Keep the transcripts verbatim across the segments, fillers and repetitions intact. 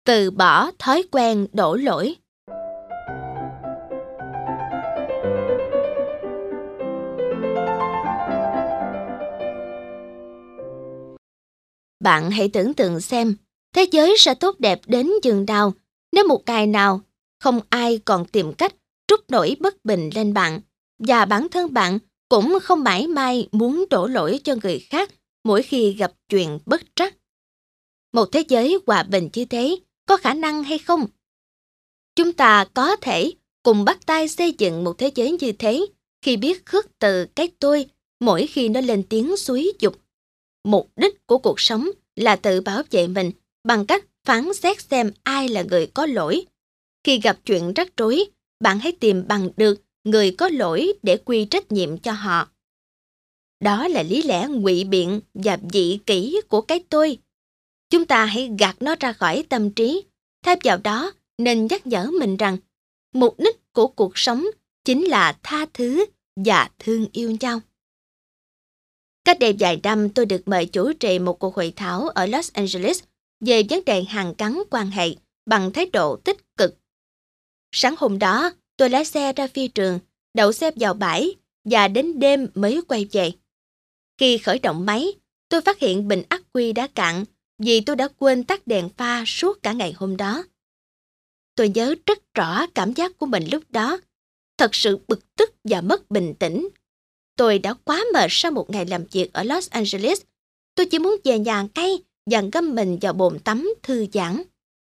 Từ bỏ thói quen đổ lỗi. Bạn hãy tưởng tượng xem, thế giới sẽ tốt đẹp đến chừng nào nếu một ngày nào không ai còn tìm cách trút nỗi bất bình lên bạn, và bản thân bạn cũng không mãi may muốn đổ lỗi cho người khác mỗi khi gặp chuyện bất trắc. Một thế giới hòa bình như thế có khả năng hay không? Chúng ta có thể cùng bắt tay xây dựng một thế giới như thế khi biết khước từ cái tôi mỗi khi nó lên tiếng xúi giục. Mục đích của cuộc sống là tự bảo vệ mình bằng cách phán xét xem ai là người có lỗi. Khi gặp chuyện rắc rối, bạn hãy tìm bằng được người có lỗi để quy trách nhiệm cho họ. Đó là lý lẽ ngụy biện và dị kỷ của cái tôi. Chúng ta hãy gạt nó ra khỏi tâm trí, thay vào đó nên nhắc nhở mình rằng mục đích của cuộc sống chính là tha thứ và thương yêu nhau. Cách đây vài năm, tôi được mời chủ trì một cuộc hội thảo ở Los Angeles về vấn đề hàn gắn quan hệ bằng thái độ tích cực. Sáng hôm đó, tôi lái xe ra phi trường, đậu xe vào bãi và đến đêm mới quay về. Khi khởi động máy, tôi phát hiện bình ắc quy đã cạn vì tôi đã quên tắt đèn pha suốt cả ngày hôm đó. Tôi nhớ rất rõ cảm giác của mình lúc đó, thật sự bực tức và mất bình tĩnh. Tôi đã quá mệt sau một ngày làm việc ở Los Angeles. Tôi chỉ muốn về nhà ngay và ngâm mình vào bồn tắm thư giãn.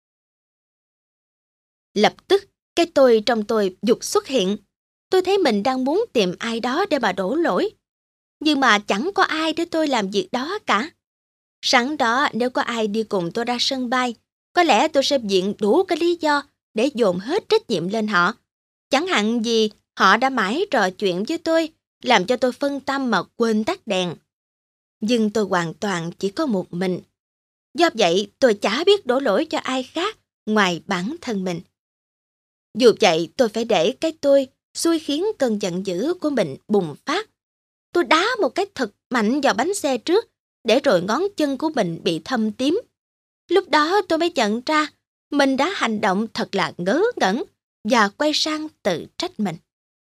Lập tức, cái tôi trong tôi giục xuất hiện. Tôi thấy mình đang muốn tìm ai đó để mà đổ lỗi. Nhưng mà chẳng có ai để tôi làm việc đó cả. Sẵn đó, nếu có ai đi cùng tôi ra sân bay, có lẽ tôi sẽ viện đủ cái lý do để dồn hết trách nhiệm lên họ. Chẳng hạn vì họ đã mãi trò chuyện với tôi, làm cho tôi phân tâm mà quên tắt đèn. Nhưng tôi hoàn toàn chỉ có một mình. Do vậy, tôi chả biết đổ lỗi cho ai khác ngoài bản thân mình. Dù vậy, tôi phải để cái tôi xui khiến cơn giận dữ của mình bùng phát. Tôi đá một cái thật mạnh vào bánh xe trước, để rồi ngón chân của mình bị thâm tím. Lúc đó tôi mới nhận ra mình đã hành động thật là ngớ ngẩn và quay sang tự trách mình.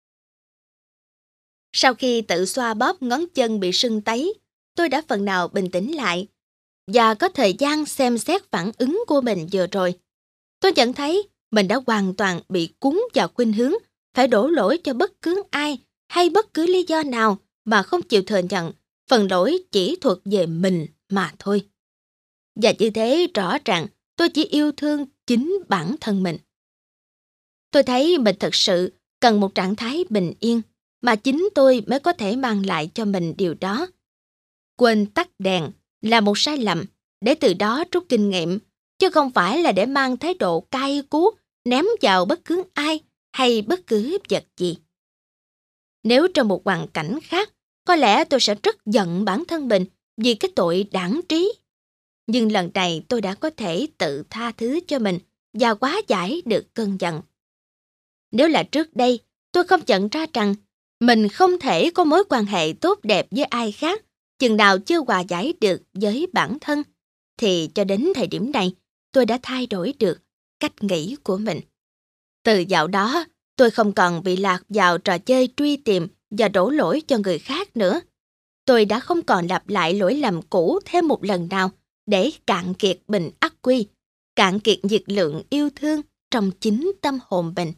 Sau khi tự xoa bóp ngón chân bị sưng tấy, tôi đã phần nào bình tĩnh lại và có thời gian xem xét phản ứng của mình vừa rồi. Tôi nhận thấy mình đã hoàn toàn bị cuốn vào khuynh hướng phải đổ lỗi cho bất cứ ai hay bất cứ lý do nào mà không chịu thừa nhận phần lỗi chỉ thuộc về mình mà thôi. Và như thế rõ ràng tôi chỉ yêu thương chính bản thân mình. Tôi thấy mình thật sự cần một trạng thái bình yên mà chính tôi mới có thể mang lại cho mình điều đó. Quên tắt đèn là một sai lầm để từ đó rút kinh nghiệm, chứ không phải là để mang thái độ cay cú ném vào bất cứ ai hay bất cứ vật gì. Nếu trong một hoàn cảnh khác, có lẽ tôi sẽ rất giận bản thân mình vì cái tội đãng trí. Nhưng lần này tôi đã có thể tự tha thứ cho mình và hóa giải được cơn giận. Nếu là trước đây, tôi không nhận ra rằng mình không thể có mối quan hệ tốt đẹp với ai khác chừng nào chưa hòa giải được với bản thân, thì cho đến thời điểm này, tôi đã thay đổi được cách nghĩ của mình. Từ dạo đó, tôi không còn bị lạc vào trò chơi truy tìm và đổ lỗi cho người khác nữa. Tôi đã không còn lặp lại lỗi lầm cũ thêm một lần nào để cạn kiệt bình ắc quy, cạn kiệt nhiệt lượng yêu thương trong chính tâm hồn mình.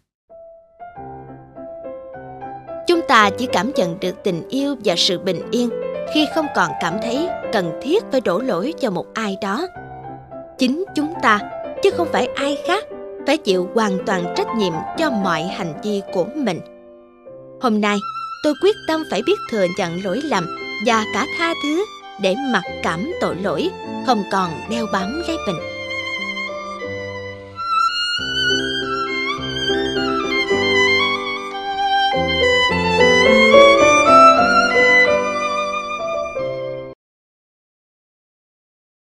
Chúng ta chỉ cảm nhận được tình yêu và sự bình yên khi không còn cảm thấy cần thiết phải đổ lỗi cho một ai đó. Chính chúng ta, chứ không phải ai khác, phải chịu hoàn toàn trách nhiệm cho mọi hành vi của mình. Hôm nay, tôi quyết tâm phải biết thừa nhận lỗi lầm và cả tha thứ để mặc cảm tội lỗi không còn đeo bám lấy mình.